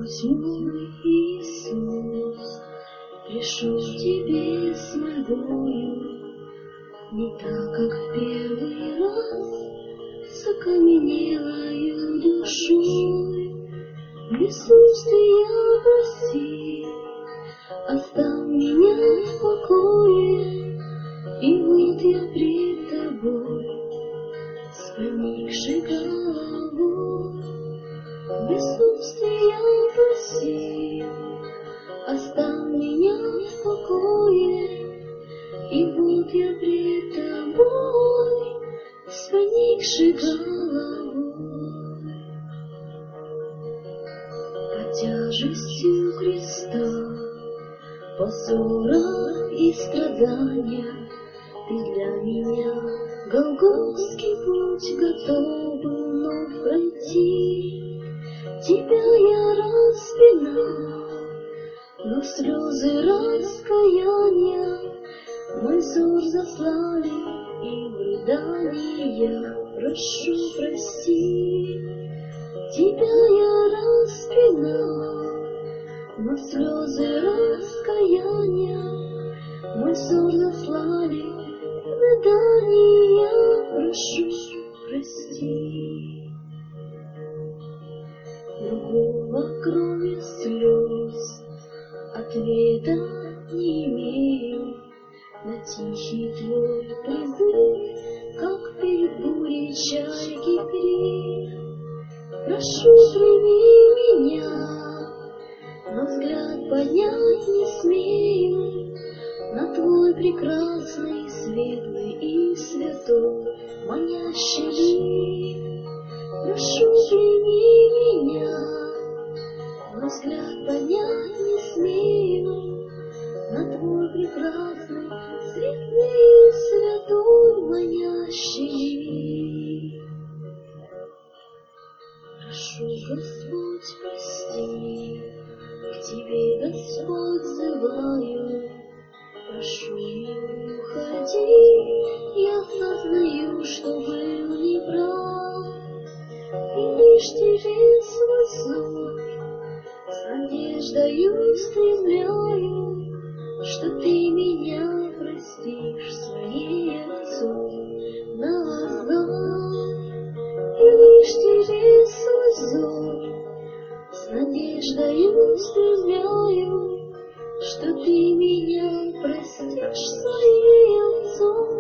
Господь мой Иисус, пришел к Тебе с мольбою, не так, как в первый раз, с окаменелою душой. Присутствия проси, оставь меня в покое, и вот я пред Тобой, с поникшей головой. Присутствия проси, оставь меня в покое, и вот я пред Тобой, с поникшей головой. Под тяжестью креста, позора и страдания, Ты для меня голгофский путь готов был вновь пройти. Тебя я распинал, но слезы раскаяния мой взор заслали, и в рыданиях прошу прости. Тебя я распинал, но слезы раскаяния мой взор заслали, в рыданиях прошу прости. Другого, кроме слез, ответа не имею на тихий Твой призыв, как перед бурей чайки крик. Прошу, прими меня, но взгляд поднять не смею на Твой прекрасный, светлый и святой манящий лик. Прошу, прими меня, но взгляд поднять не смею на Твой прекрасный, светлый и святой манящий лик. Прошу, Господь, прости, к Тебе, Господь, взываю. Прошу, не уходи, я сознаю, что был неправ, и лишь Тебе свой сон с надеждою устремляю, что Ты меня простишь своей отцом на глазах. И лишь Тебе свой взор с надеждою устремляю, что Ты меня простишь своей отцом